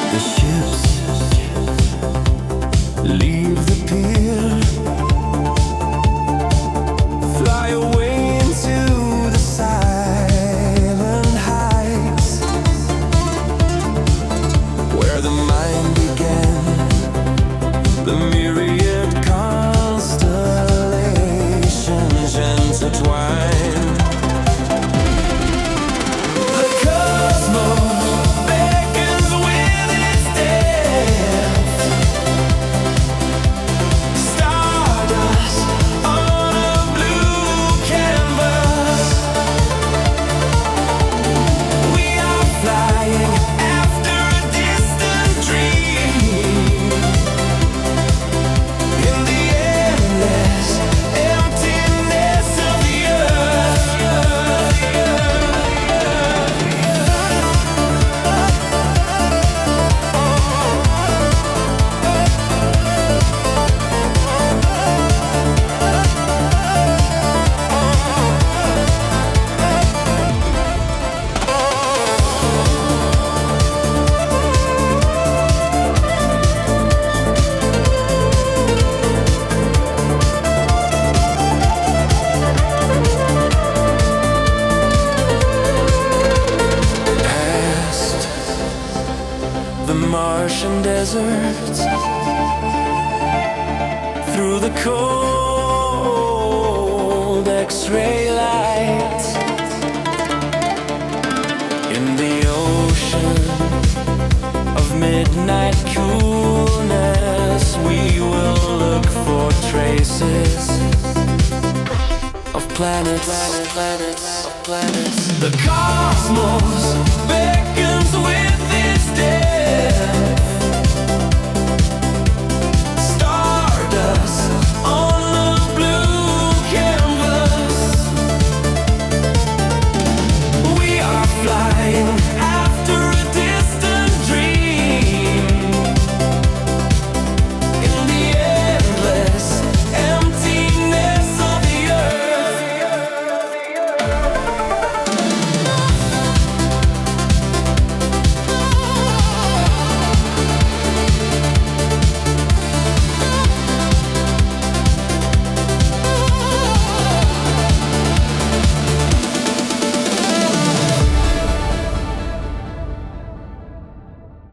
The ships leave the pier, fly away into the silent heights, where the mind began, the myriad constellations intertwine. The cosmos beckons with its depth, stardust on a blue canvas. We are flying after a distant dream, in the endless emptiness of the earth. Past the Martian deserts, through the cold X-ray light, in the ocean of midnight coolness, we will look for traces of planets, planets, planets. The cosmos beckons with